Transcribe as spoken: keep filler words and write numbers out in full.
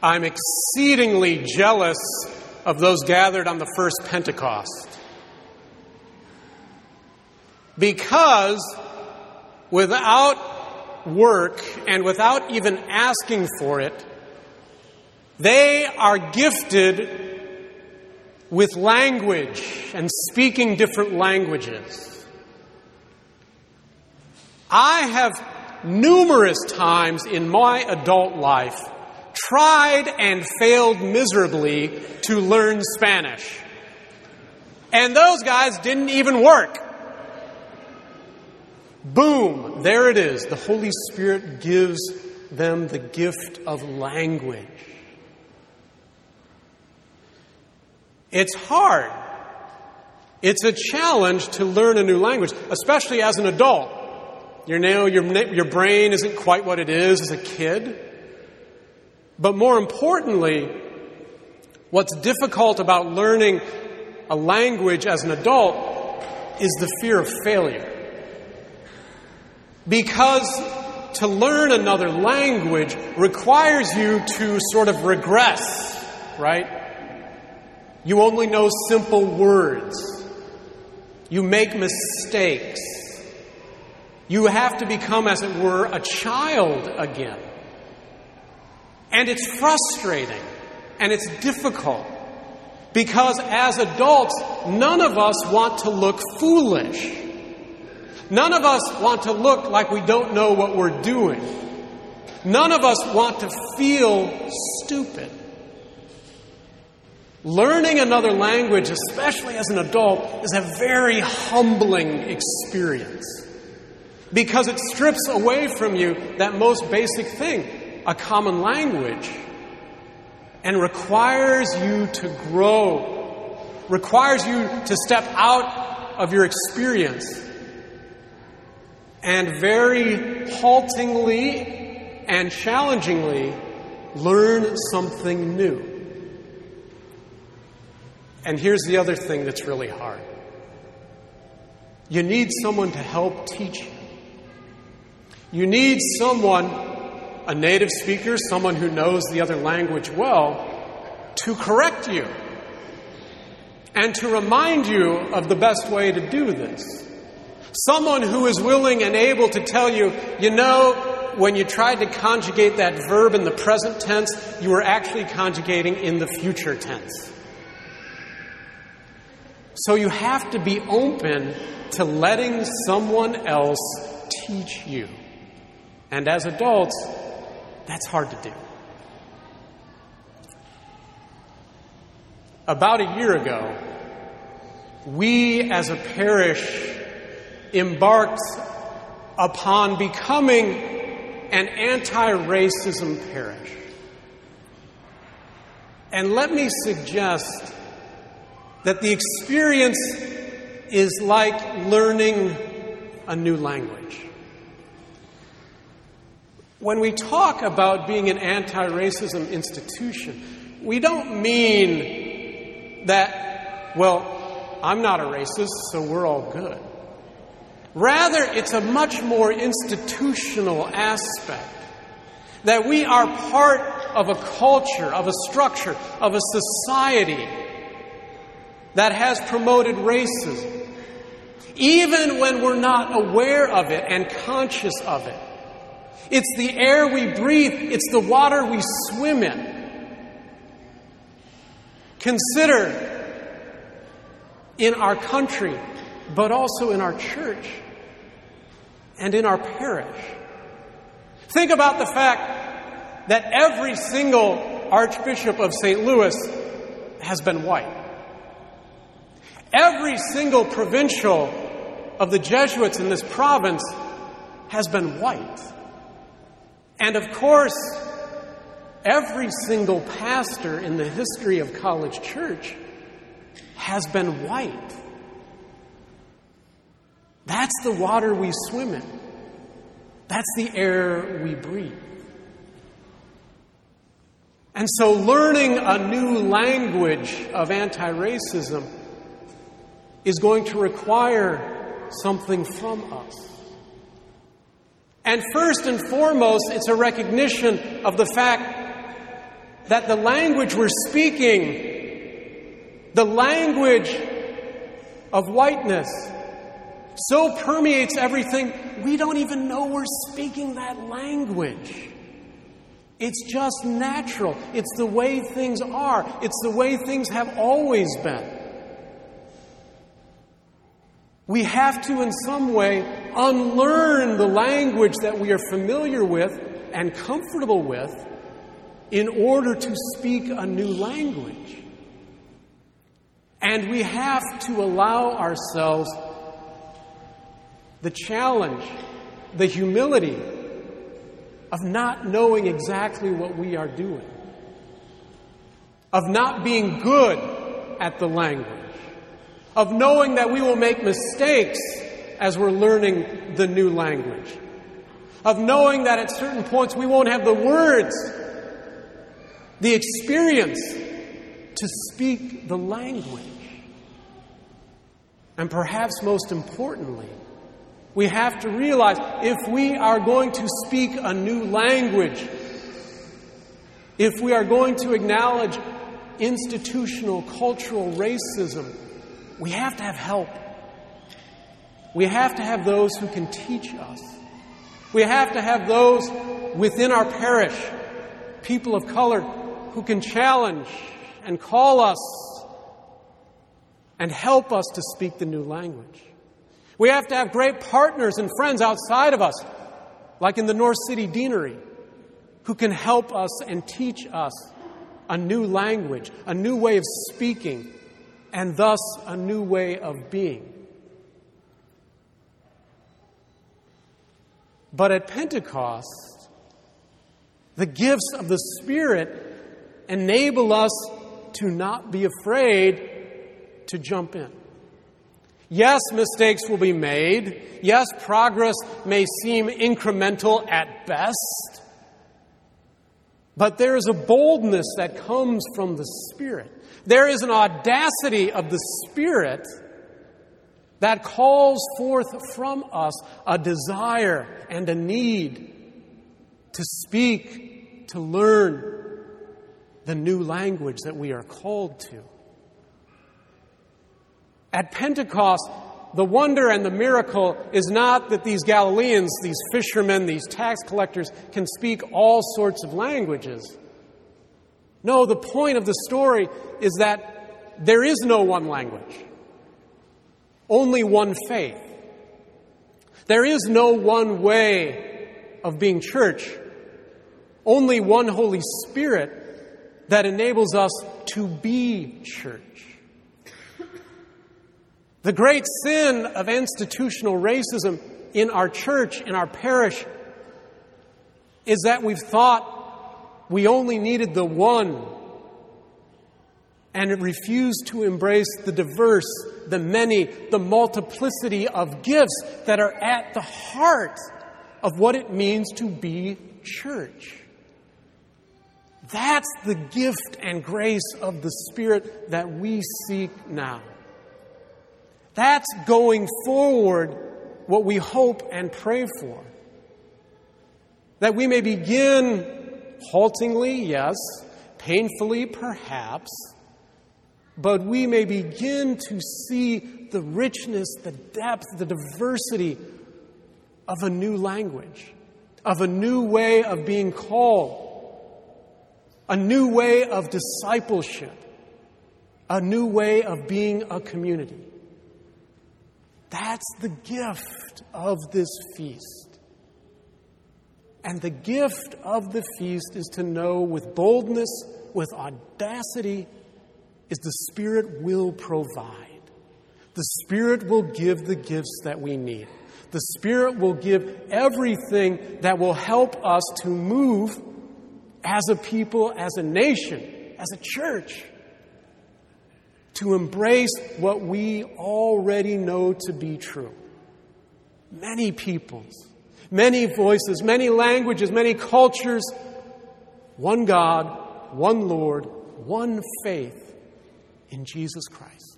I'm exceedingly jealous of those gathered on the first Pentecost. Because without work and without even asking for it, they are gifted with language and speaking different languages. I have numerous times in my adult life tried and failed miserably to learn Spanish. And those guys didn't even work. Boom, there it is. The Holy Spirit gives them the gift of language. It's hard. It's a challenge to learn a new language, especially as an adult. You know, your, your brain isn't quite what it is as a kid. But more importantly, what's difficult about learning a language as an adult is the fear of failure. Because to learn another language requires you to sort of regress, right? You only know simple words. You make mistakes. You have to become, as it were, a child again. And it's frustrating, and it's difficult, because as adults, none of us want to look foolish. None of us want to look like we don't know what we're doing. None of us want to feel stupid. Learning another language, especially as an adult, is a very humbling experience, because it strips away from you that most basic thing, a common language, and requires you to grow, requires you to step out of your experience and very haltingly and challengingly learn something new. And here's the other thing that's really hard. You need someone to help teach you. You need someone, a native speaker, someone who knows the other language well, to correct you and to remind you of the best way to do this. Someone who is willing and able to tell you, you know, when you tried to conjugate that verb in the present tense, you were actually conjugating in the future tense. So you have to be open to letting someone else teach you. And as adults, that's hard to do. About a year ago, we as a parish embarked upon becoming an anti-racism parish. And let me suggest that the experience is like learning a new language. When we talk about being an anti-racism institution, we don't mean that, well, I'm not a racist, so we're all good. Rather, it's a much more institutional aspect. That we are part of a culture, of a structure, of a society that has promoted racism, even when we're not aware of it and conscious of it. It's the air we breathe. It's the water we swim in. Consider in our country, but also in our church and in our parish. Think about the fact that every single Archbishop of Saint Louis has been white. Every single provincial of the Jesuits in this province has been white. And of course, every single pastor in the history of College Church has been white. That's the water we swim in. That's the air we breathe. And so learning a new language of anti-racism is going to require something from us. And first and foremost, it's a recognition of the fact that the language we're speaking, the language of whiteness, so permeates everything, we don't even know we're speaking that language. It's just natural. It's the way things are. It's the way things have always been. We have to, in some way, unlearn the language that we are familiar with and comfortable with in order to speak a new language. And we have to allow ourselves the challenge, the humility of not knowing exactly what we are doing, of not being good at the language, of knowing that we will make mistakes as we're learning the new language, of knowing that at certain points we won't have the words, the experience to speak the language. And perhaps most importantly, we have to realize if we are going to speak a new language, if we are going to acknowledge institutional cultural racism, we have to have help. We have to have those who can teach us. We have to have those within our parish, people of color, who can challenge and call us and help us to speak the new language. We have to have great partners and friends outside of us, like in the North City Deanery, who can help us and teach us a new language, a new way of speaking, and thus a new way of being. But at Pentecost, the gifts of the Spirit enable us to not be afraid to jump in. Yes, mistakes will be made. Yes, progress may seem incremental at best. But there is a boldness that comes from the Spirit. There is an audacity of the Spirit that calls forth from us a desire and a need to speak, to learn the new language that we are called to. At Pentecost, the wonder and the miracle is not that these Galileans, these fishermen, these tax collectors can speak all sorts of languages. No, the point of the story is that there is no one language, only one faith. There is no one way of being church, only one Holy Spirit that enables us to be church. The great sin of institutional racism in our church, in our parish, is that we've thought we only needed the one and refused to embrace the diverse, the many, the multiplicity of gifts that are at the heart of what it means to be church. That's the gift and grace of the Spirit that we seek now. That's going forward what we hope and pray for. That we may begin haltingly, yes, painfully perhaps, but we may begin to see the richness, the depth, the diversity of a new language, of a new way of being called, a new way of discipleship, a new way of being a community. That's the gift of this feast. And the gift of the feast is to know with boldness, with audacity, is the Spirit will provide. The Spirit will give the gifts that we need. The Spirit will give everything that will help us to move as a people, as a nation, as a church, to embrace what we already know to be true. Many peoples, many voices, many languages, many cultures, one God, one Lord, one faith in Jesus Christ.